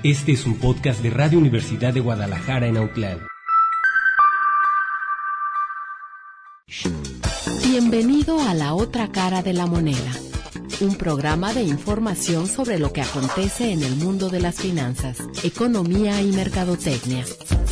Este es un podcast de Radio Universidad de Guadalajara en Autlán. Bienvenido a La Otra Cara de la Moneda, un programa de información sobre lo que acontece en el mundo de las finanzas, economía y mercadotecnia.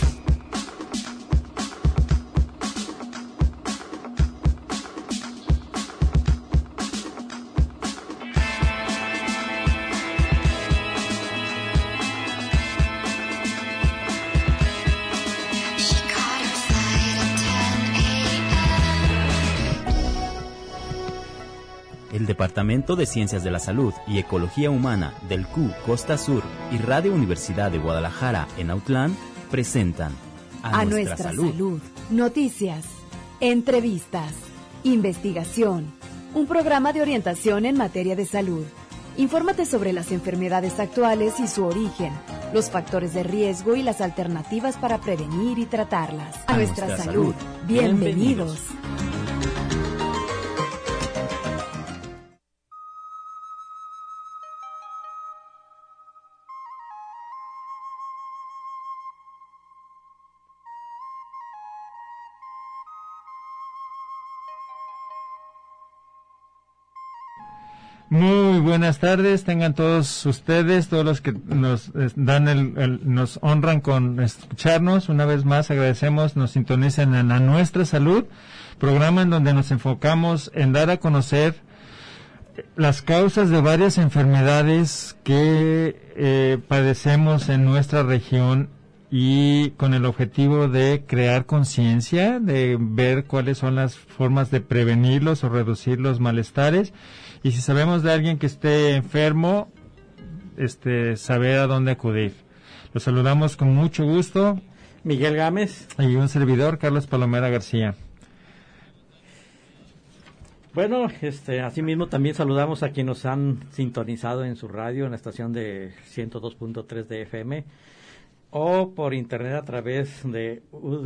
El Departamento de Ciencias de la Salud y Ecología Humana del CU Costa Sur y Radio Universidad de Guadalajara en Autlán presentan A Nuestra Salud. Noticias, entrevistas, investigación, un programa de orientación en materia de salud. Infórmate sobre las enfermedades actuales y su origen, los factores de riesgo y las alternativas para prevenir y tratarlas. A Nuestra Salud. Bienvenidos. Muy buenas tardes, tengan todos ustedes, todos los que nos dan nos honran con escucharnos. Una vez más agradecemos, nos sintonicen en A Nuestra Salud, programa en donde nos enfocamos en dar a conocer las causas de varias enfermedades que padecemos en nuestra región y con el objetivo de crear conciencia, de ver cuáles son las formas de prevenirlos o reducir los malestares. Y si sabemos de alguien que esté enfermo, saber a dónde acudir. Los saludamos con mucho gusto. Miguel Gámez. Y un servidor, Carlos Palomera García. Bueno, asimismo también saludamos a quienes nos han sintonizado en su radio, en la estación de 102.3 de FM, o por internet a través de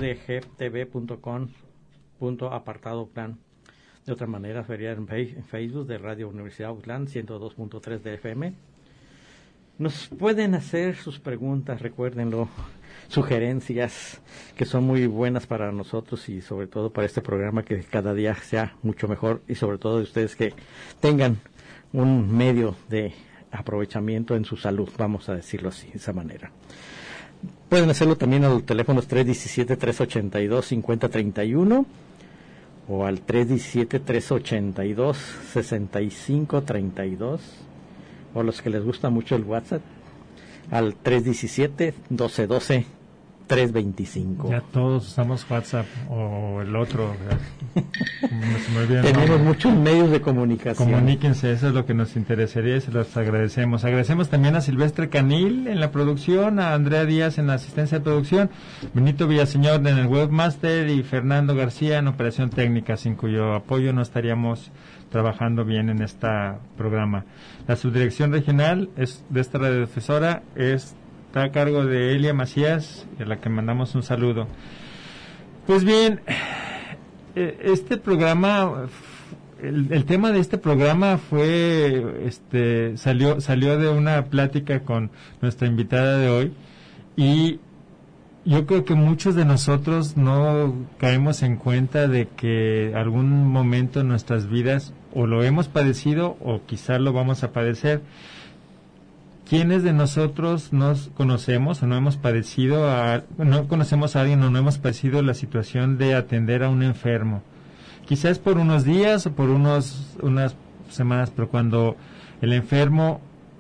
udgtv.com.apartado-plan. De otra manera, sería en Facebook de Radio Universidad Autlán, 102.3 de FM. Nos pueden hacer sus preguntas, recuérdenlo, sugerencias, que son muy buenas para nosotros y sobre todo para este programa, que cada día sea mucho mejor, y sobre todo de ustedes que tengan un medio de aprovechamiento en su salud, vamos a decirlo así, de esa manera. Pueden hacerlo también a los teléfonos 317-382-5031 o al 317-382-6532, o los que les gusta mucho el WhatsApp, al 317-1212-325. Ya todos usamos WhatsApp o el otro. Tenemos muchos medios de comunicación. Comuníquense, eso es lo que nos interesaría y se los agradecemos. Agradecemos también a Silvestre Canil en la producción, a Andrea Díaz en la asistencia de producción, Benito Villaseñor en el webmaster y Fernando García en operación técnica, sin cuyo apoyo no estaríamos trabajando bien en este programa. La subdirección regional de esta radiodifusora está a cargo de Elia Macías, a la que mandamos un saludo. Pues bien, este programa, el tema de este programa fue, salió de una plática con nuestra invitada de hoy, y yo creo que muchos de nosotros no caemos en cuenta de que algún momento en nuestras vidas o lo hemos padecido o quizás lo vamos a padecer. ¿Quiénes de nosotros nos conocemos o no hemos padecido, no conocemos a alguien o no hemos padecido la situación de atender a un enfermo? Quizás por unos días o por unas semanas, pero cuando el enfermo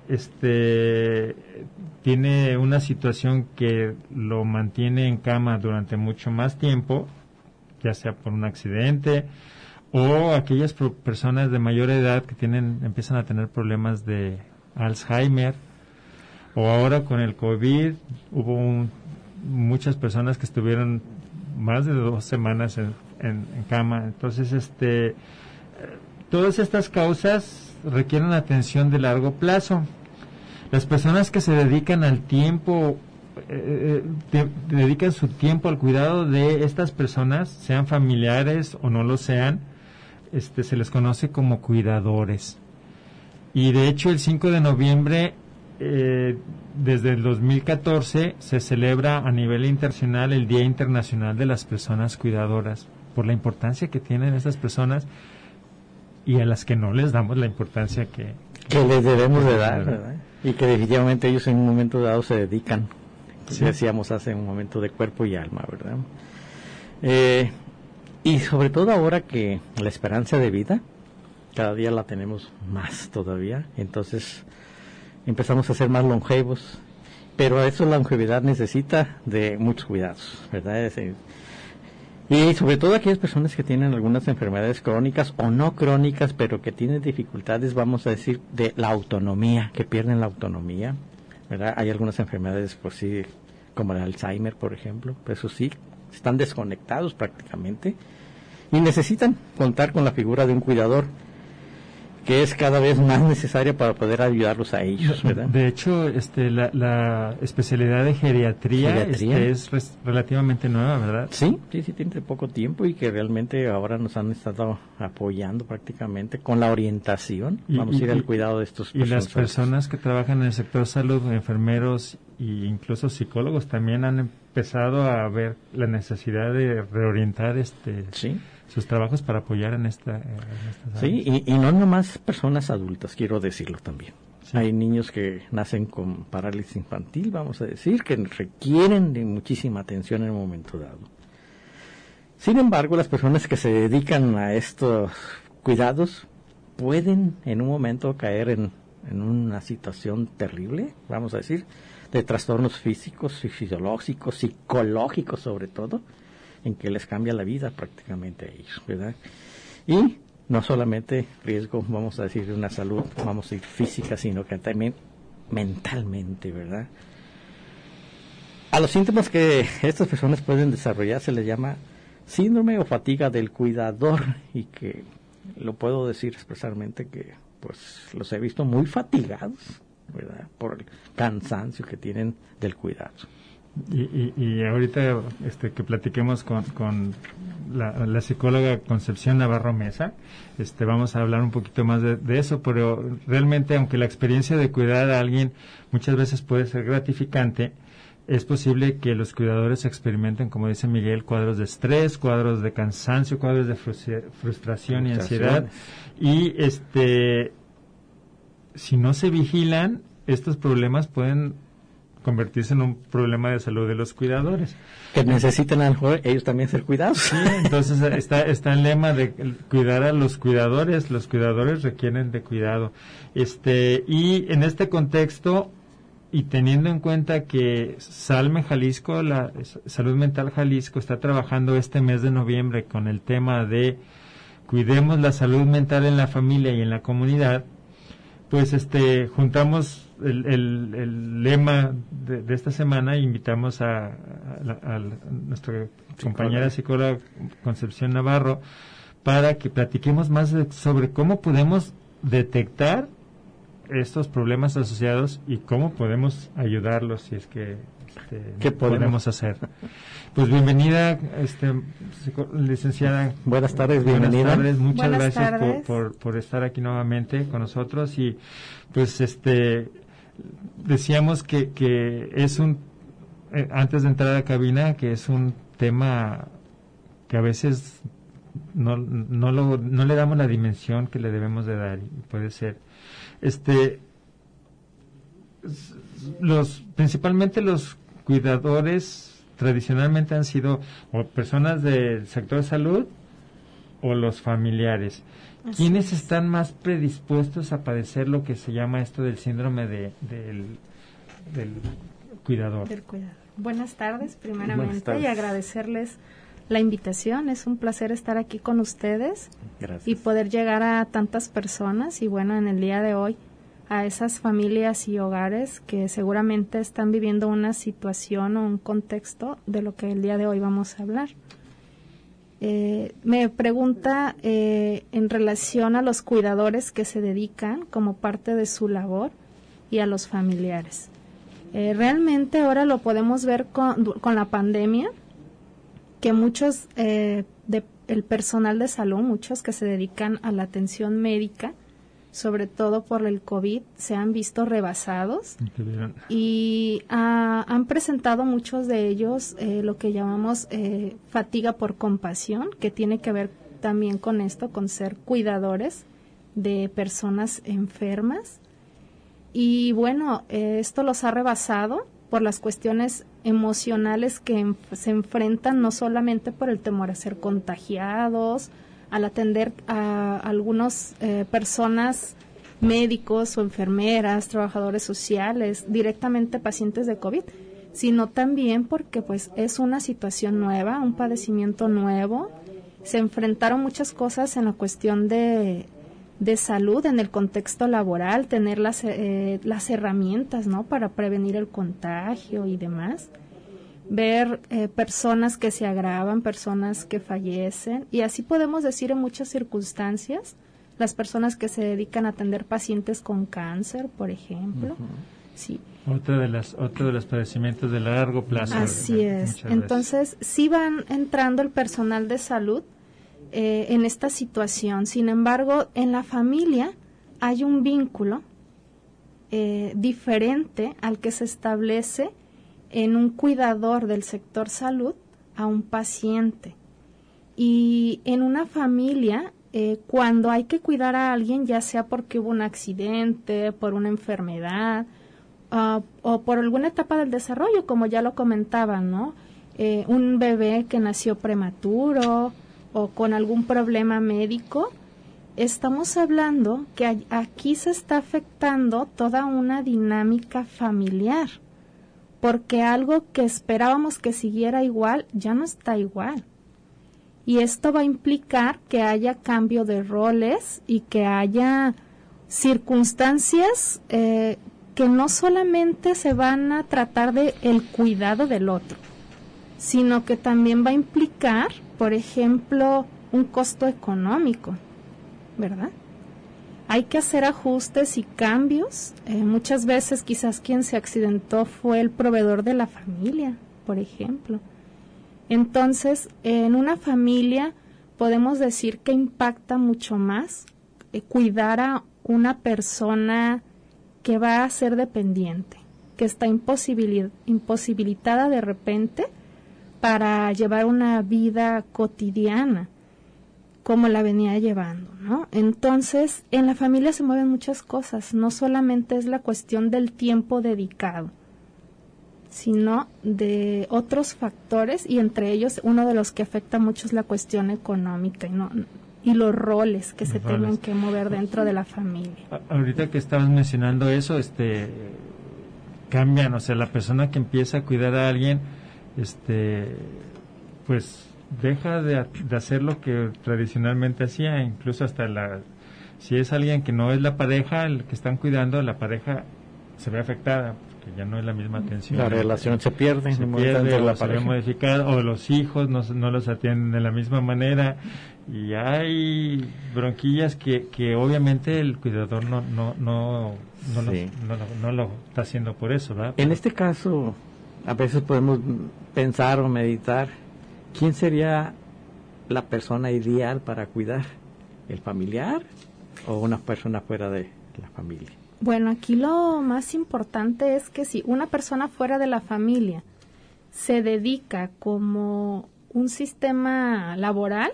tiene una situación que lo mantiene en cama durante mucho más tiempo, ya sea por un accidente o aquellas personas de mayor edad que empiezan a tener problemas de Alzheimer, o ahora con el COVID hubo muchas personas que estuvieron más de 2 semanas en cama. Entonces, todas estas causas requieren atención de largo plazo. Las personas que se dedican al tiempo, dedican su tiempo al cuidado de estas personas, sean familiares o no lo sean, se les conoce como cuidadores. Y de hecho el 5 de noviembre desde el 2014 se celebra a nivel internacional el Día Internacional de las Personas Cuidadoras, por la importancia que tienen estas personas y a las que no les damos la importancia que les debemos de dar, ¿verdad? Y que definitivamente ellos en un momento dado se dedican, decíamos hace un momento, de cuerpo y alma, ¿verdad? Y sobre todo ahora que la esperanza de vida cada día la tenemos más todavía, entonces empezamos a ser más longevos, pero eso, la longevidad necesita de muchos cuidados, ¿verdad? Y sobre todo aquellas personas que tienen algunas enfermedades crónicas o no crónicas, pero que tienen dificultades, vamos a decir, de la autonomía, que pierden la autonomía, ¿verdad? Hay algunas enfermedades, pues sí, como el Alzheimer, por ejemplo, pues eso sí, están desconectados prácticamente y necesitan contar con la figura de un cuidador, que es cada vez más necesaria para poder ayudarlos a ellos, ¿verdad? De hecho, la especialidad de geriatría es relativamente nueva, ¿verdad? Sí, tiene poco tiempo y que realmente ahora nos han estado apoyando prácticamente con la orientación. Vamos a ir al cuidado de estos personas. Y las personas que trabajan en el sector salud, enfermeros e incluso psicólogos también han empezado a ver la necesidad de reorientar sus trabajos para apoyar en esta sí, y no nomás personas adultas, quiero decirlo también. Sí. Hay niños que nacen con parálisis infantil, vamos a decir, que requieren de muchísima atención en un momento dado. Sin embargo, las personas que se dedican a estos cuidados pueden en un momento caer en una situación terrible, vamos a decir, de trastornos físicos, fisiológicos, psicológicos sobre todo, en que les cambia la vida prácticamente a ellos, ¿verdad? Y no solamente riesgo, vamos a decir, de una salud, vamos a decir, física, sino que también mentalmente, ¿verdad? A los síntomas que estas personas pueden desarrollar se les llama síndrome o fatiga del cuidador, y que lo puedo decir expresamente que pues los he visto muy fatigados, ¿verdad? Por el cansancio que tienen del cuidado. Y ahorita que platiquemos con la psicóloga Concepción Navarro Mesa, vamos a hablar un poquito más de eso, pero realmente, aunque la experiencia de cuidar a alguien muchas veces puede ser gratificante, es posible que los cuidadores experimenten, como dice Miguel, cuadros de estrés, cuadros de cansancio, cuadros de frustración y ansiedad, y si no se vigilan, estos problemas pueden convertirse en un problema de salud de los cuidadores. Que necesitan a lo mejor ellos también ser cuidados. Sí, entonces está el lema de cuidar a los cuidadores requieren de cuidado. Y en este contexto, y teniendo en cuenta que Salme Jalisco, la Salud Mental Jalisco, está trabajando este mes de noviembre con el tema de cuidemos la salud mental en la familia y en la comunidad, pues juntamos el lema de esta semana e invitamos a nuestra compañera psicóloga Concepción Navarro para que platiquemos más sobre cómo podemos detectar estos problemas asociados y cómo podemos ayudarlos, si es que ¿qué podemos hacer? Pues bienvenida, licenciada. Buenas tardes, bienvenida. Buenas tardes, muchas Buenas gracias tardes. por estar aquí nuevamente con nosotros. Y pues decíamos que es antes de entrar a la cabina, que es un tema que a veces no le damos la dimensión que le debemos de dar, y puede ser principalmente los cuidadores tradicionalmente han sido o personas del sector salud o los familiares. ¿Quiénes están más predispuestos a padecer lo que se llama esto del síndrome del cuidador? Del cuidador. Buenas tardes, primeramente, y agradecerles la invitación. Es un placer estar aquí con ustedes. Gracias. Y poder llegar a tantas personas, y bueno, en el día de hoy, a esas familias y hogares que seguramente están viviendo una situación o un contexto de lo que el día de hoy vamos a hablar. Me pregunta en relación a los cuidadores que se dedican como parte de su labor y a los familiares. Realmente ahora lo podemos ver con la pandemia, que muchos el personal de salud, muchos que se dedican a la atención médica, sobre todo por el COVID, se han visto rebasados y han presentado muchos de ellos lo que llamamos fatiga por compasión, que tiene que ver también con esto, con ser cuidadores de personas enfermas. Y bueno, esto los ha rebasado por las cuestiones emocionales que se enfrentan, no solamente por el temor a ser contagiados, al atender a algunas personas, médicos o enfermeras, trabajadores sociales, directamente pacientes de COVID, sino también porque pues es una situación nueva, un padecimiento nuevo. Se enfrentaron muchas cosas en la cuestión de salud, en el contexto laboral, tener las herramientas, ¿no?, para prevenir el contagio y demás. Ver personas que se agravan, personas que fallecen, y así podemos decir en muchas circunstancias, las personas que se dedican a atender pacientes con cáncer, por ejemplo. Uh-huh. Sí. Otro de los padecimientos de largo plazo. Así es. Entonces, sí van entrando el personal de salud en esta situación. Sin embargo, en la familia hay un vínculo diferente al que se establece en un cuidador del sector salud a un paciente. Y en una familia, cuando hay que cuidar a alguien, ya sea porque hubo un accidente, por una enfermedad, o por alguna etapa del desarrollo, como ya lo comentaban, ¿no? Un bebé que nació prematuro o con algún problema médico, estamos hablando que aquí se está afectando toda una dinámica familiar, porque algo que esperábamos que siguiera igual ya no está igual. Y esto va a implicar que haya cambio de roles y que haya circunstancias que no solamente se van a tratar de el cuidado del otro, sino que también va a implicar, por ejemplo, un costo económico, ¿verdad? Hay que hacer ajustes y cambios. Muchas veces quizás quien se accidentó fue el proveedor de la familia, por ejemplo. Entonces, en una familia podemos decir que impacta mucho más cuidar a una persona que va a ser dependiente, que está imposibilitada de repente para llevar una vida cotidiana como la venía llevando, ¿no? Entonces, en la familia se mueven muchas cosas, no solamente es la cuestión del tiempo dedicado, sino de otros factores, y entre ellos uno de los que afecta mucho es la cuestión económica y los roles que se tienen que mover dentro de la familia. Ahorita que estabas mencionando eso, cambian, o sea, la persona que empieza a cuidar a alguien, pues deja de hacer lo que tradicionalmente hacía, incluso hasta si es alguien que no es la pareja, el que están cuidando, la pareja se ve afectada, porque ya no es la misma atención. La relación se pierde o se ve modificada, o los hijos no los atienden de la misma manera, y hay bronquillas que obviamente el cuidador no lo está haciendo por eso, ¿verdad? En este caso, a veces podemos pensar o meditar, ¿quién sería la persona ideal para cuidar? ¿El familiar o una persona fuera de la familia? Bueno, aquí lo más importante es que si una persona fuera de la familia se dedica como un sistema laboral,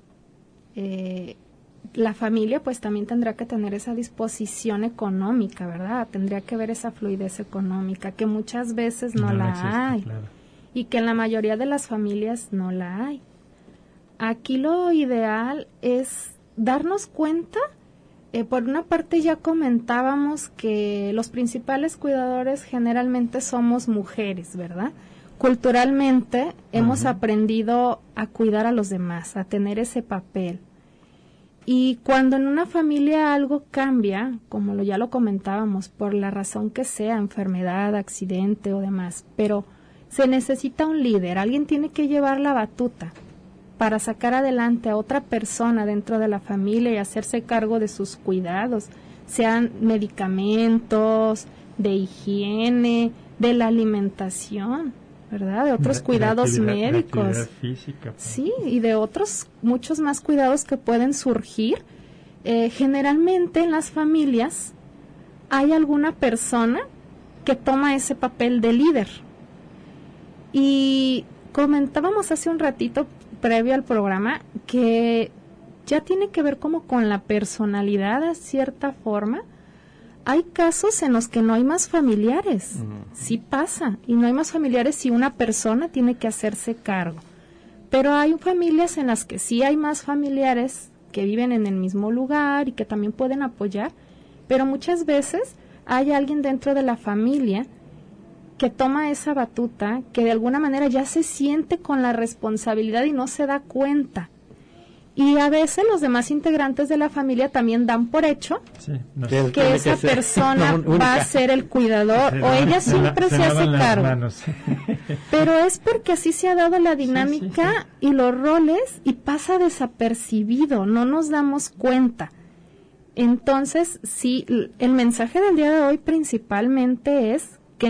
la familia pues también tendrá que tener esa disposición económica, ¿verdad? Tendría que ver esa fluidez económica que muchas veces no la existe, hay, claro. Y que en la mayoría de las familias no la hay. Aquí lo ideal es darnos cuenta. Por una parte ya comentábamos que los principales cuidadores generalmente somos mujeres, ¿verdad? Culturalmente hemos aprendido a cuidar a los demás, a tener ese papel. Y cuando en una familia algo cambia, como ya lo comentábamos, por la razón que sea, enfermedad, accidente o demás, pero se necesita un líder, alguien tiene que llevar la batuta para sacar adelante a otra persona dentro de la familia y hacerse cargo de sus cuidados, sean medicamentos, de higiene, de la alimentación, ¿verdad? De otros cuidados médicos. La actividad física, pues. Sí, y de otros, muchos más cuidados que pueden surgir generalmente en las familias hay alguna persona que toma ese papel de líder. Y comentábamos hace un ratito, previo al programa, que ya tiene que ver como con la personalidad de cierta forma. Hay casos en los que no hay más familiares, sí pasa, y no hay más familiares si una persona tiene que hacerse cargo. Pero hay familias en las que sí hay más familiares que viven en el mismo lugar y que también pueden apoyar, pero muchas veces hay alguien dentro de la familia que toma esa batuta, que de alguna manera ya se siente con la responsabilidad y no se da cuenta. Y a veces los demás integrantes de la familia también dan por hecho que esa persona va a ser el cuidador, o ella siempre se hace cargo. Pero es porque así se ha dado la dinámica y los roles, y pasa desapercibido, no nos damos cuenta. Entonces, sí, el mensaje del día de hoy principalmente es que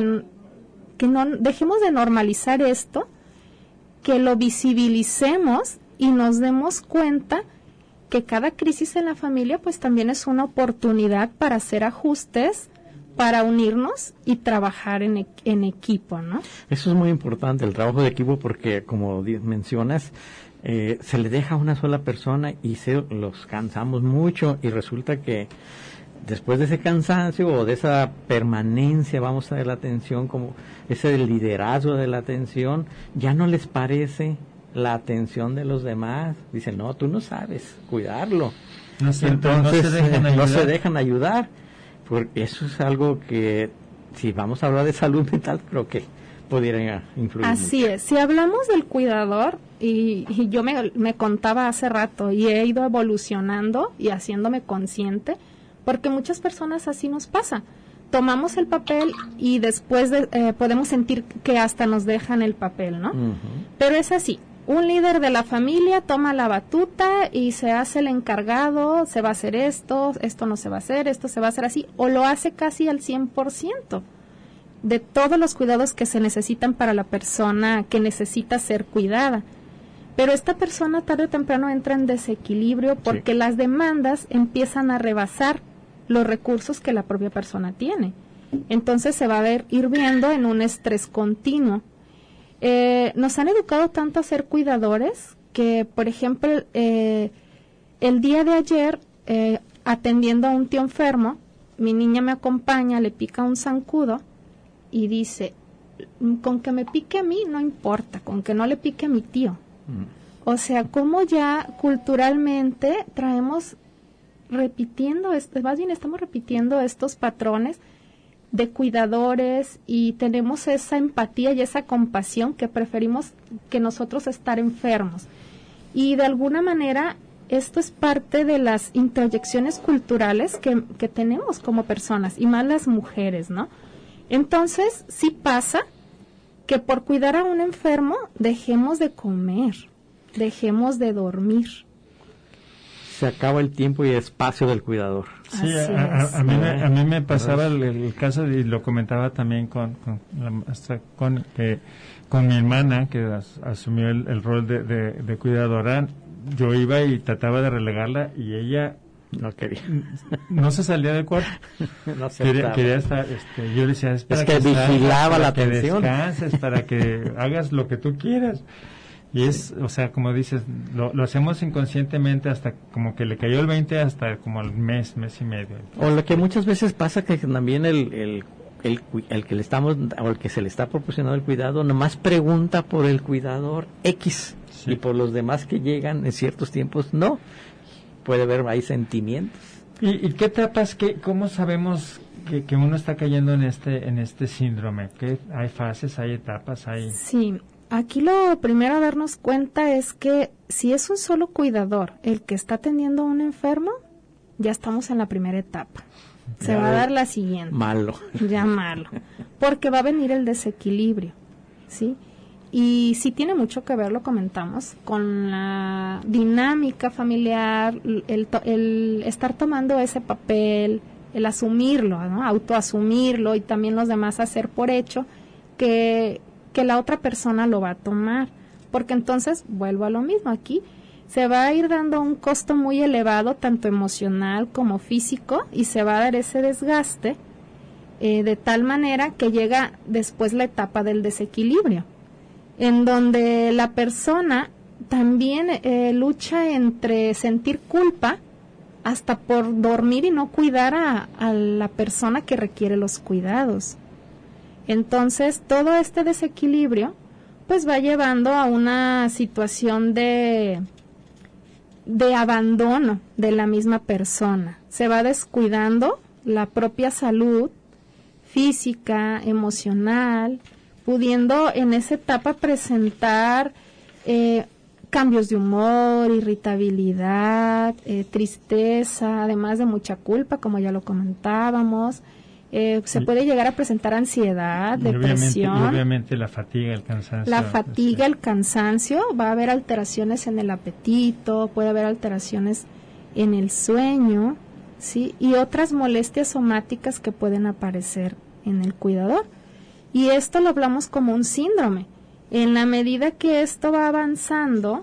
no dejemos de normalizar esto, que lo visibilicemos y nos demos cuenta que cada crisis en la familia pues también es una oportunidad para hacer ajustes, para unirnos y trabajar en equipo, ¿no? Eso es muy importante, el trabajo de equipo, porque como mencionas, se le deja a una sola persona y los cansamos mucho, y resulta que después de ese cansancio o de esa permanencia, vamos a ver la atención, como ese liderazgo de la atención, ya no les parece la atención de los demás. Dicen, no, tú no sabes cuidarlo. Entonces no se dejan ayudar. Porque eso es algo que, si vamos a hablar de salud mental, creo que pudiera influir. Así mucho. Es. Si hablamos del cuidador, y yo me contaba hace rato, y he ido evolucionando y haciéndome consciente, porque muchas personas así nos pasa. Tomamos el papel y después podemos sentir que hasta nos dejan el papel, ¿no? Pero es así. Un líder de la familia toma la batuta y se hace el encargado, se va a hacer esto no se va a hacer, esto se va a hacer así, o lo hace casi al 100% de todos los cuidados que se necesitan para la persona que necesita ser cuidada. Pero esta persona tarde o temprano entra en desequilibrio porque las demandas empiezan a rebasar los recursos que la propia persona tiene. Entonces se va a ir viendo en un estrés continuo. Nos han educado tanto a ser cuidadores que, por ejemplo, el día de ayer, atendiendo a un tío enfermo, mi niña me acompaña, le pica un zancudo y dice, con que me pique a mí no importa, con que no le pique a mi tío. O sea, como ya culturalmente traemos repitiendo, más bien estamos repitiendo estos patrones de cuidadores, y tenemos esa empatía y esa compasión que preferimos que nosotros estar enfermos. Y de alguna manera esto es parte de las introyecciones culturales que tenemos como personas, y más las mujeres, ¿no? Entonces sí pasa que por cuidar a un enfermo dejemos de comer, dejemos de dormir. Se acaba el tiempo y espacio del cuidador. Sí, a mí me pasaba el caso, y lo comentaba también con mi hermana, que asumió el rol de cuidadora. Yo iba y trataba de relegarla, y ella no quería, no se salía del cuarto. No quería estar, yo le decía, es que vigilaba la atención, que descanses, para que hagas lo que tú quieras. Y es, o sea, como dices, lo hacemos inconscientemente, hasta como que le cayó el 20 hasta como el mes y medio. O lo que muchas veces pasa, que también el que le estamos, o el que se le está proporcionando el cuidado, nomás pregunta por el cuidador X, y por los demás que llegan en ciertos tiempos no. Puede haber ahí sentimientos. ¿Y qué etapas, cómo sabemos que uno está cayendo en este síndrome? ¿Qué, hay fases, hay etapas, hay? Sí. Aquí lo primero a darnos cuenta es que si es un solo cuidador el que está atendiendo a un enfermo, ya estamos en la primera etapa. Se va a dar la siguiente. Malo. Ya malo. Porque va a venir el desequilibrio, ¿sí? Y sí tiene mucho que ver, lo comentamos, con la dinámica familiar, el estar tomando ese papel, el asumirlo, ¿no? Autoasumirlo, y también los demás hacer por hecho que la otra persona lo va a tomar, porque entonces vuelvo a lo mismo. Aquí se va a ir dando un costo muy elevado, tanto emocional como físico, y se va a dar ese desgaste de tal manera que llega después la etapa del desequilibrio, en donde la persona también lucha entre sentir culpa hasta por dormir y no cuidar a la persona que requiere los cuidados. Entonces, todo este desequilibrio pues va llevando a una situación de abandono de la misma persona. Se va descuidando la propia salud física, emocional, pudiendo en esa etapa presentar cambios de humor, irritabilidad, tristeza, además de mucha culpa, como ya lo comentábamos. Se puede llegar a presentar ansiedad, depresión. Obviamente la fatiga, el cansancio. La fatiga, el cansancio, va a haber alteraciones en el apetito, puede haber alteraciones en el sueño, ¿sí? Y otras molestias somáticas que pueden aparecer en el cuidador. Y esto lo hablamos como un síndrome. En la medida que esto va avanzando,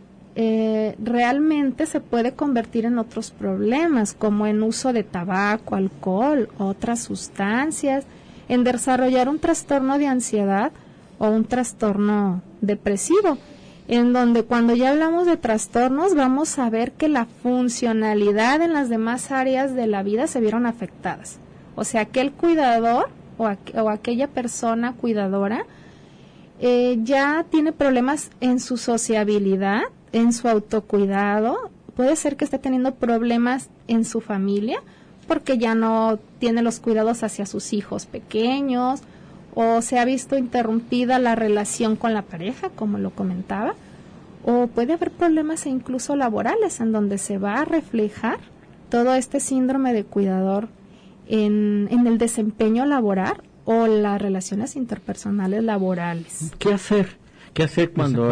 realmente se puede convertir en otros problemas, como en uso de tabaco, alcohol, otras sustancias, en desarrollar un trastorno de ansiedad o un trastorno depresivo, en donde cuando ya hablamos de trastornos vamos a ver que la funcionalidad en las demás áreas de la vida se vieron afectadas. O sea, aquel cuidador o aquella persona cuidadora ya tiene problemas en su sociabilidad, en su autocuidado, puede ser que esté teniendo problemas en su familia porque ya no tiene los cuidados hacia sus hijos pequeños, o se ha visto interrumpida la relación con la pareja, como lo comentaba, o puede haber problemas incluso laborales en donde se va a reflejar todo este síndrome de cuidador en el desempeño laboral o las relaciones interpersonales laborales. ¿Qué hacer? ¿Qué hacer cuando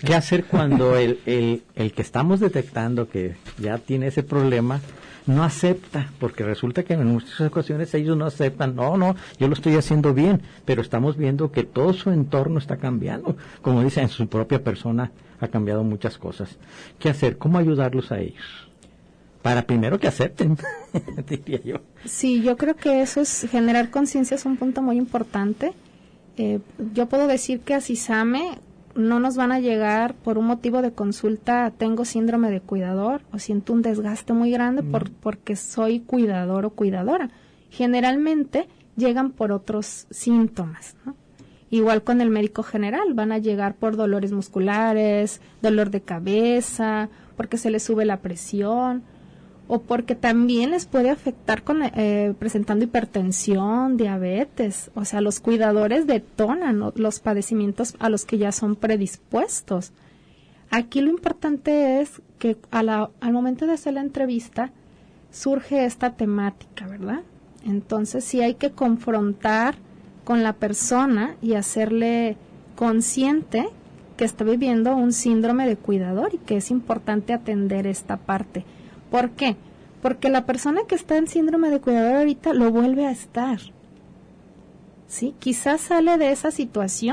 el que estamos detectando que ya tiene ese problema no acepta? Porque resulta que en muchas ocasiones ellos no aceptan. No, yo lo estoy haciendo bien, pero estamos viendo que todo su entorno está cambiando. Como dice, en su propia persona ha cambiado muchas cosas. ¿Qué hacer? ¿Cómo ayudarlos a ellos? Para primero que acepten, diría yo. Sí, yo creo que eso es, generar conciencia es un punto muy importante. Yo puedo decir que a CISAME no nos van a llegar por un motivo de consulta, tengo síndrome de cuidador o siento un desgaste muy grande porque soy cuidador o cuidadora. Generalmente llegan por otros síntomas, ¿no? Igual con el médico general, van a llegar por dolores musculares, dolor de cabeza, porque se les sube la presión, o porque también les puede afectar con presentando hipertensión, diabetes. O sea, los cuidadores detonan los padecimientos a los que ya son predispuestos. Aquí lo importante es que al momento de hacer la entrevista surge esta temática, ¿verdad? Entonces sí hay que confrontar con la persona y hacerle consciente que está viviendo un síndrome de cuidador y que es importante atender esta parte. ¿Por qué? Porque la persona que está en síndrome de cuidador ahorita lo vuelve a estar. ¿Sí? Quizás sale de esa situación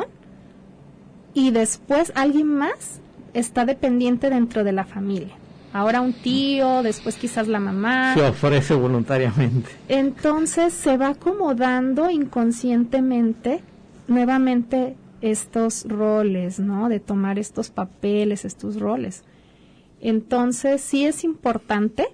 y después alguien más está dependiente dentro de la familia. Ahora un tío, después quizás la mamá. Se ofrece voluntariamente. Entonces se va acomodando inconscientemente nuevamente estos roles, ¿no? De tomar estos papeles, estos roles. Entonces sí es importante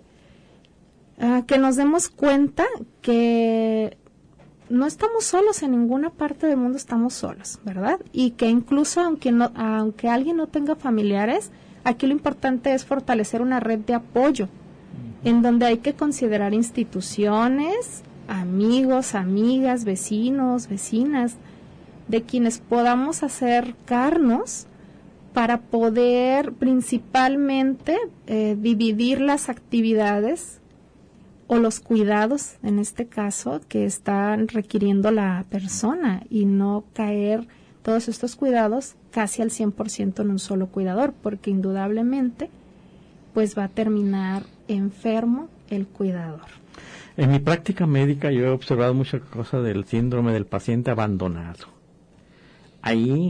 que nos demos cuenta que no estamos solos, en ninguna parte del mundo estamos solos, ¿verdad? Y que incluso aunque alguien no tenga familiares, aquí lo importante es fortalecer una red de apoyo, en donde hay que considerar instituciones, amigos, amigas, vecinos, vecinas, de quienes podamos acercarnos para poder principalmente dividir las actividades o los cuidados, en este caso, que están requiriendo la persona y no caer todos estos cuidados casi al 100% en un solo cuidador, porque indudablemente pues va a terminar enfermo el cuidador. En mi práctica médica yo he observado muchas cosas del síndrome del paciente abandonado. Ahí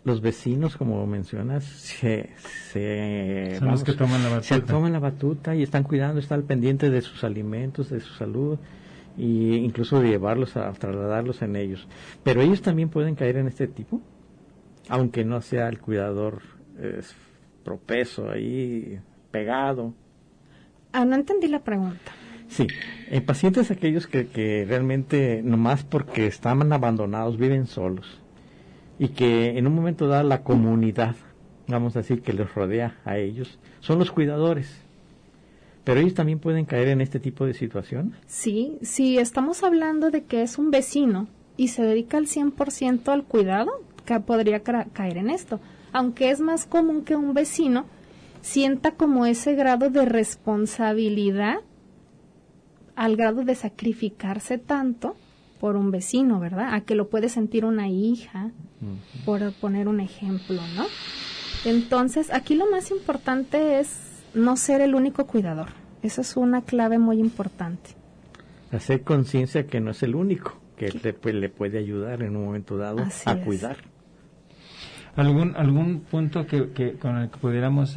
los vecinos, como mencionas, son los que toman la batuta. Se toman la batuta y están cuidando, están al pendiente de sus alimentos, de su salud, y incluso de llevarlos a trasladarlos en ellos. Pero ellos también pueden caer en este tipo, aunque no sea el cuidador propeso ahí, pegado. No entendí la pregunta. Sí, pacientes aquellos que realmente, nomás porque están abandonados, viven solos, y que en un momento dado la comunidad, vamos a decir, que les rodea a ellos, son los cuidadores. ¿Pero ellos también pueden caer en este tipo de situación? Sí, si estamos hablando de que es un vecino y se dedica al 100% al cuidado, que podría caer en esto. Aunque es más común que un vecino sienta como ese grado de responsabilidad al grado de sacrificarse tanto por un vecino, ¿verdad? A que lo puede sentir una hija, por poner un ejemplo, ¿no? Entonces, aquí lo más importante es no ser el único cuidador. Eso es una clave muy importante. Hacer conciencia que no es el único, que le puede ayudar en un momento dado a cuidar. ¿Algún punto que con el que pudiéramos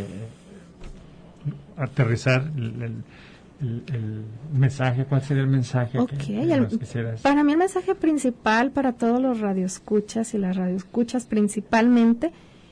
aterrizar el mensaje? ¿Cuál sería el mensaje que nos quisieras? Para mí el mensaje principal para todos los radioescuchas y las radioescuchas principalmente,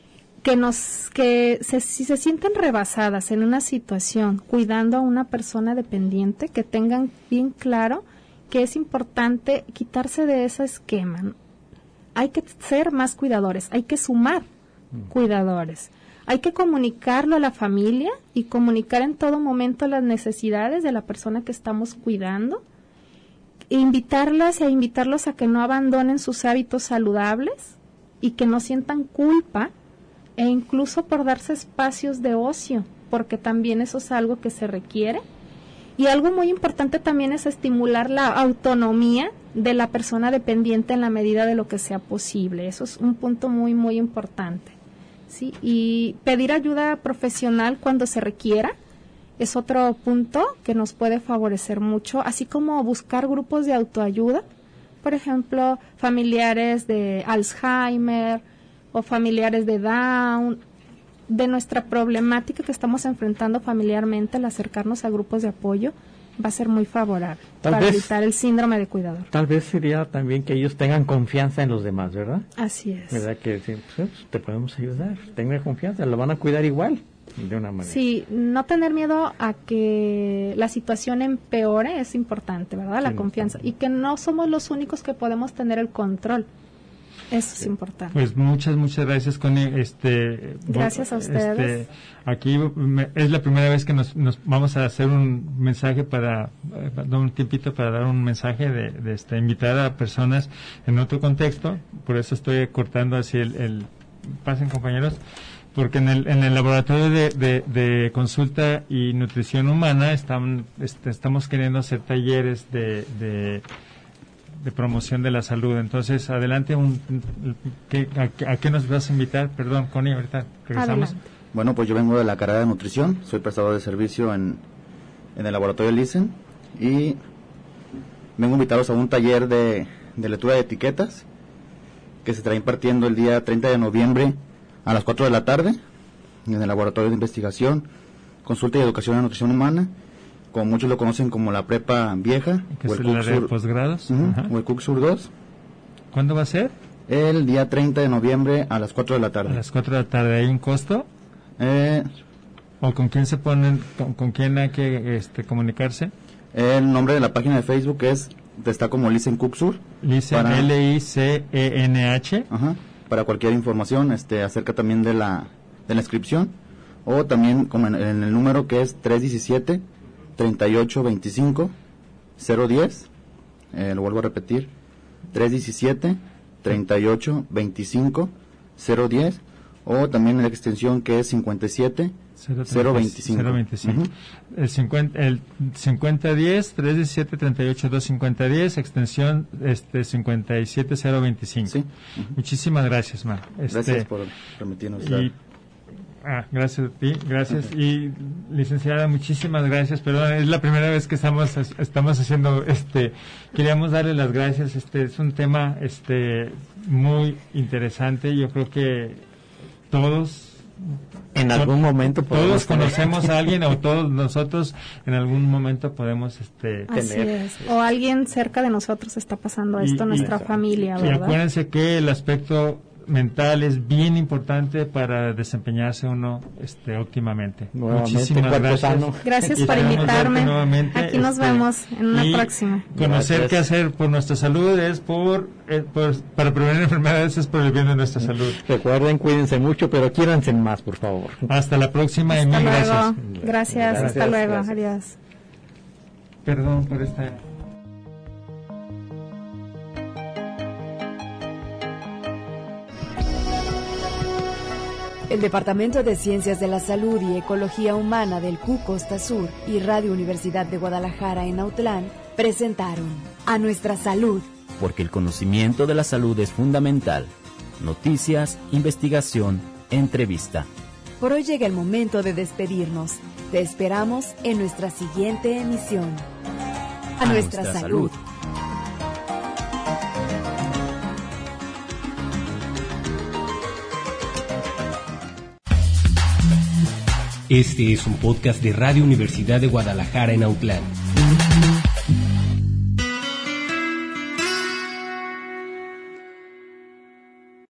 si se sienten rebasadas en una situación cuidando a una persona dependiente, que tengan bien claro que es importante quitarse de ese esquema. Hay que ser más cuidadores, hay que sumar cuidadores. Hay que comunicarlo a la familia y comunicar en todo momento las necesidades de la persona que estamos cuidando. Invitarlos a que no abandonen sus hábitos saludables y que no sientan culpa, e incluso por darse espacios de ocio, porque también eso es algo que se requiere. Y algo muy importante también es estimular la autonomía de la persona dependiente en la medida de lo que sea posible. Eso es un punto muy, muy importante. ¿Sí? Y pedir ayuda profesional cuando se requiera es otro punto que nos puede favorecer mucho, así como buscar grupos de autoayuda, por ejemplo, familiares de Alzheimer o familiares de Down, de nuestra problemática que estamos enfrentando familiarmente. El acercarnos a grupos de apoyo va a ser muy favorable para evitar el síndrome de cuidador. Tal vez sería también que ellos tengan confianza en los demás, ¿verdad? Así es. ¿Verdad? Que pues, te podemos ayudar, tengan confianza, lo van a cuidar igual, de una manera. Sí, no tener miedo a que la situación empeore es importante, ¿verdad? La confianza. Y que no somos los únicos que podemos tener el control. Eso es importante. Pues muchas gracias, Connie. Gracias a ustedes. Aquí es la primera vez que nos vamos a hacer un mensaje dar un tiempito para dar un mensaje de invitar a personas en otro contexto. Por eso estoy cortando así pasen, compañeros, porque en el laboratorio de consulta y nutrición humana estamos queriendo hacer talleres de promoción de la salud. Entonces, adelante, ¿a qué nos vas a invitar? Perdón, Connie, ahorita regresamos. Adelante. Bueno, pues yo vengo de la carrera de nutrición, soy prestador de servicio en el laboratorio Lisen y vengo a invitaros a un taller de lectura de etiquetas que se estará impartiendo el día 30 de noviembre a las 4 de la tarde en el laboratorio de investigación, consulta y educación en nutrición humana, como muchos lo conocen como la prepa vieja, o el área de posgrados, o el CUCSUR 2. ¿Cuándo va a ser? El día 30 de noviembre a las 4 de la tarde. A las 4 de la tarde. ¿Hay un costo? ¿O con quién se ponen, con quién hay que comunicarse? El nombre de la página de Facebook está como Lisen CUCSUR. Lisen, L-I-C-E-N-H. Para cualquier información acerca también de la inscripción, o también como en el número que es 317-3825-010, lo vuelvo a repetir, 317-3825-010, o también en la extensión que es 57-025. El 5010, 317-38-25010, extensión 57-025. Sí. Muchísimas gracias, Mar. Gracias por permitirnos. Gracias a ti, gracias. Y licenciada, muchísimas gracias. Perdón, es la primera vez que estamos haciendo queríamos darle las gracias. Es un tema muy interesante. Yo creo que todos en algún momento todos conocemos a alguien o todos nosotros en algún momento podemos Así es. O alguien cerca de nosotros está pasando esto, nuestra familia, ¿verdad? Y acuérdense que el aspecto mental es bien importante para desempeñarse uno óptimamente. Muchísimas gracias. Gracias por invitarme. Aquí nos vemos en una próxima. Conocer qué hacer por nuestra salud es para prevenir enfermedades, es por el bien de nuestra salud. Recuerden, cuídense mucho, pero quiéranse más, por favor. Hasta la próxima y mil gracias. Gracias, hasta luego. Adiós. Perdón por esta... El Departamento de Ciencias de la Salud y Ecología Humana del CU Costa Sur y Radio Universidad de Guadalajara en Autlán presentaron A Nuestra Salud. Porque el conocimiento de la salud es fundamental. Noticias, investigación, entrevista. Por hoy llega el momento de despedirnos. Te esperamos en nuestra siguiente emisión. A nuestra salud. Este es un podcast de Radio Universidad de Guadalajara en Autlán.